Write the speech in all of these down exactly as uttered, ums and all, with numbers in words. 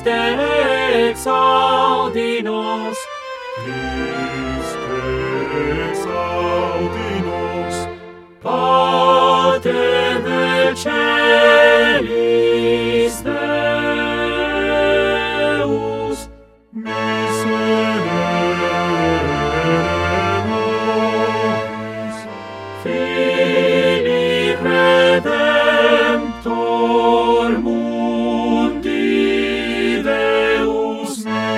Christe exaudi nos, Christe exaudi nos, Pater de celis Deus, miserere nobis, Filii Redemptor mundi Deus,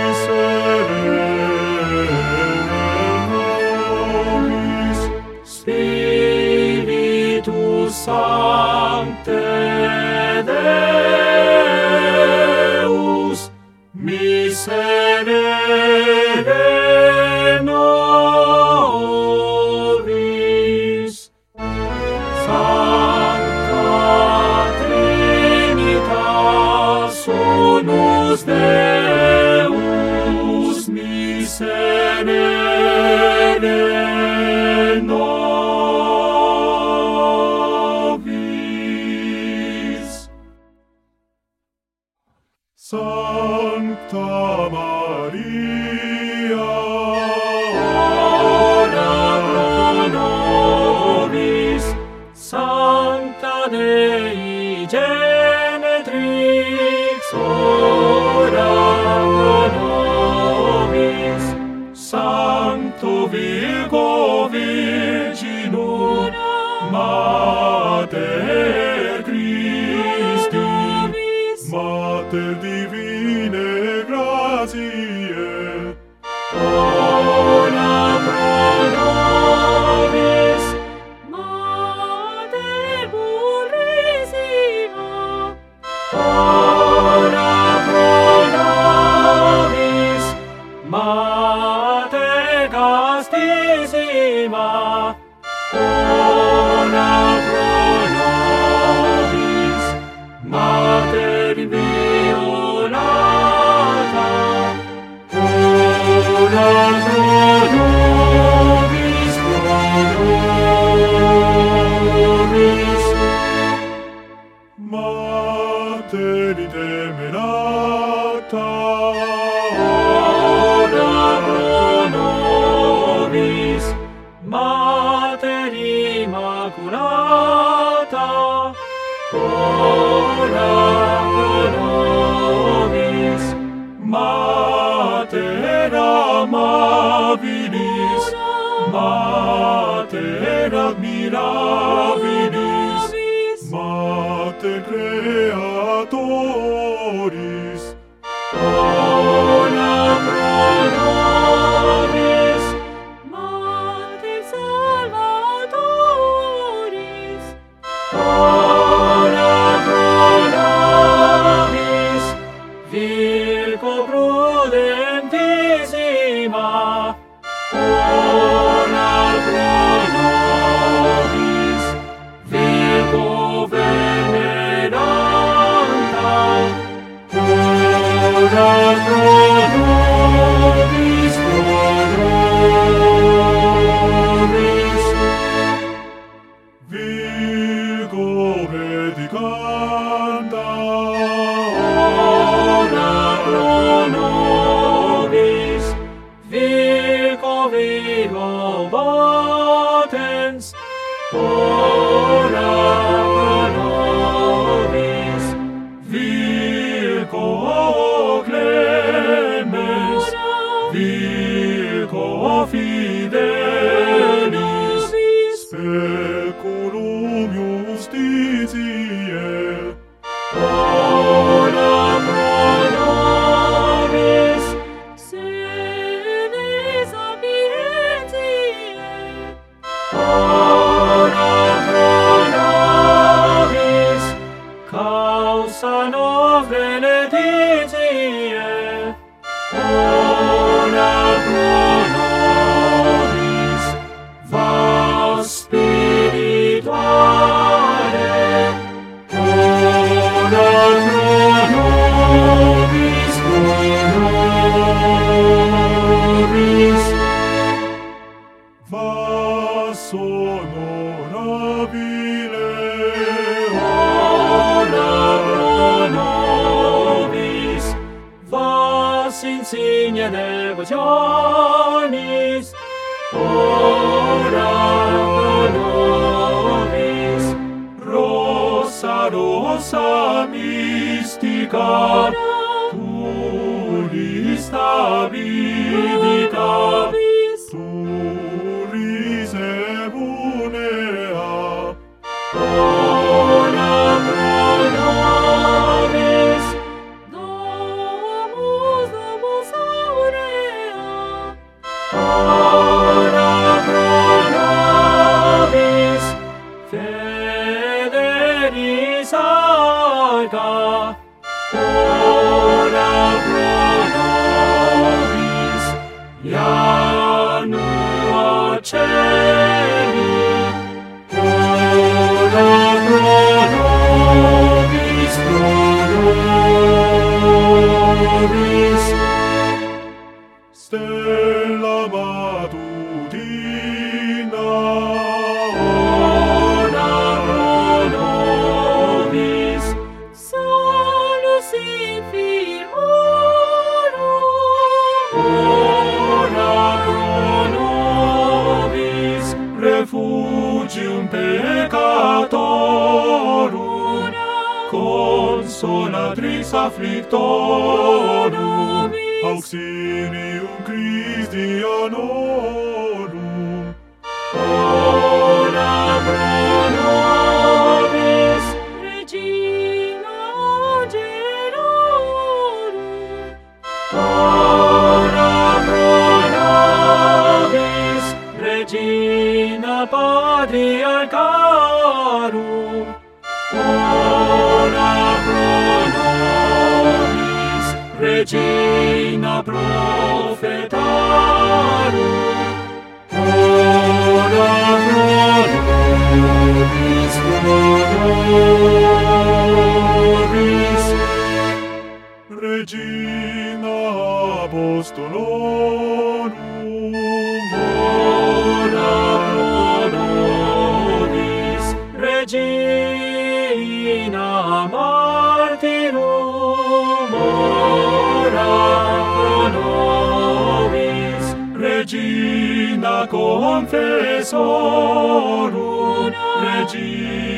miserere nobis, Spiritus Sancte Deus, miserere nobis. Sancta Trinitas unus Deus, miserere nobis. Sancta Maria, Ora pro nobis, Sancta Dei Genetrix, ora pro nobis, Sancto Virgo Virginum, Mater Christi, Mater Divine Gratiae, ora pro nobis, Mater Purissima, ora pro nobis, Mater Castissima, ora pro nobis, Mater Inviolata, ora pro nobis, pro nobis. Mater Intemerata, Ora pro nobis, Mater Immaculata, ora pro nobis, Mater amabilis, Mater admirabilis, Mater Creatoris, ora pro nobis, Mater Salvatoris, ora pro nobis, Virgo prudentissima, ora pro nobis, Virgo veneranda, ora pro nobis, pro nobis. Virgo predicanda, Ora pro nobis, Virgo vivo potens, ora pro nobis, Virgo clemens, Virgo fidelis, Speculum justitiae, ora pro nobis, sene sapientiae, ora pro nobis, causa nostre letitiae, ora pro nobis, vas spirituale, ora pro nobis, pro nobis. vas honorabile, Ora pro nobis, de devotionis, ora pro nobis. Rosa, rosa mystica, turis Davidica, turis ebunea, Ora pro nobis, domus, domus aurea. Ora pro nobis, federis arca. Ora pro nobis, janua celi. Ora pro nobis, pro nobis. stella matutina, Ora pro nobis, salus in fiorum. Ora pro nobis, refugium peccatorum, consolatrix afflictorum, auxilium Christianorum. ora pro nobis, Regina angelorum. Ora pro nobis, Regina patriarcharum. Ora pro nobis, Regina prophetarum. Ora pro nobis, pro nobis. Regina apostolorum, Ora pro nobis, Regina martyrum. Ora pro nobis, Regina confessorum, Regina